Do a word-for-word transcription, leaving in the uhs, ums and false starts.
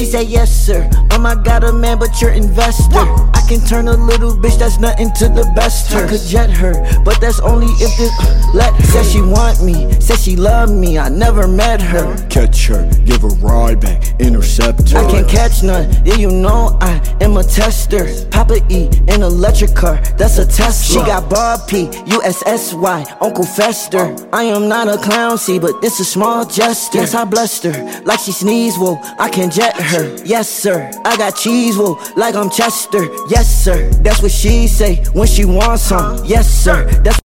She say yes sir, um I got a man but you're investor. I can turn a little bitch that's nothing to the best her. I could jet her, but that's only if this let her. Said she want me, said she love me, I never met her. Catch her, give her ride back, intercept her. I can't catch none, yeah you know I am a tester. Papa E, an electric car, that's a Tesla. She got Bob P, U S S Y, Uncle Fester. I am not a clown, see, but this a small gesture. Yes, I blessed her, like she sneezed, whoa, I can jet her. Yes sir, I got cheese, whoa, like I'm Chester. Yes sir, that's what she say when she wants some. Yes sir, that's